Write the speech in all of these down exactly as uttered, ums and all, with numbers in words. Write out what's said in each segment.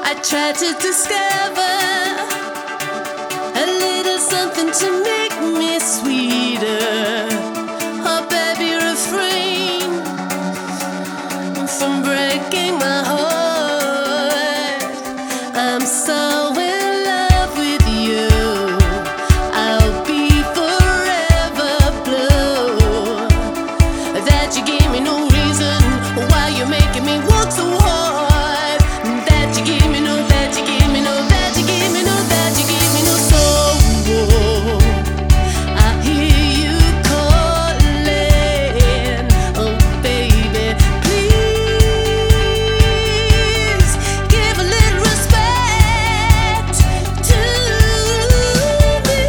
I try to discover a little something to make me sweeter. Oh, baby, refrain from breaking my heart. I'm so in love with you. I'll be forever blue. That you gave me no reason why you're making me work so hard. That you gave me no, that you gave me no, that you gave me no, that you gave me no soul. I hear you calling, oh baby, please give a little respect to me.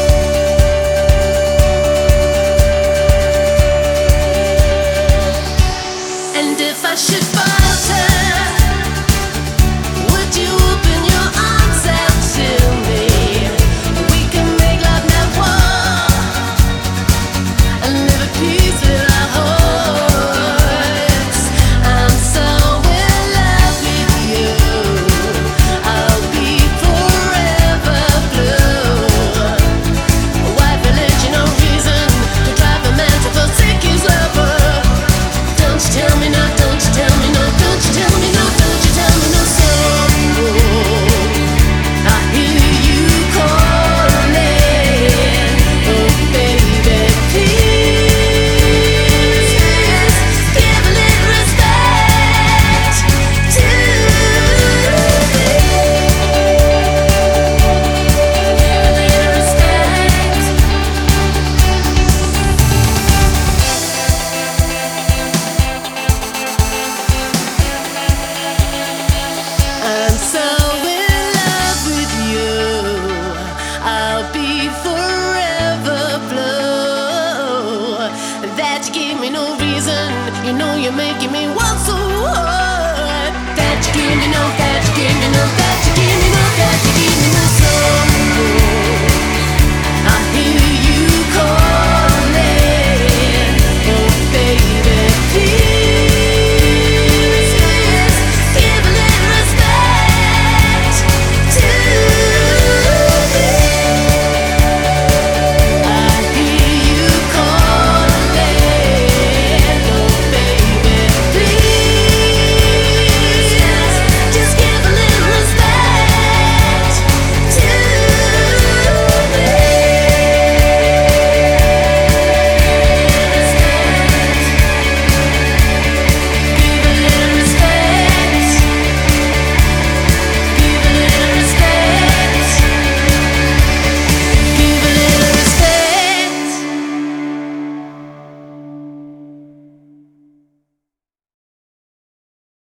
And if I should falter, would you open your arms out to me? We can make love, not war, and live at peace with our hearts. I'm so in love with you. I'll be forever blue. Why religion or reason to drive a man to forsake his lover? Don't you tell me no, don't you tell me no, don't you tell me no, don't you tell me no so. I hear you calling, oh baby, please give a little respect to me. Give a little respect. I'm so in love with you. I'll be forever blue. That you gave me no reason. You know you're making me want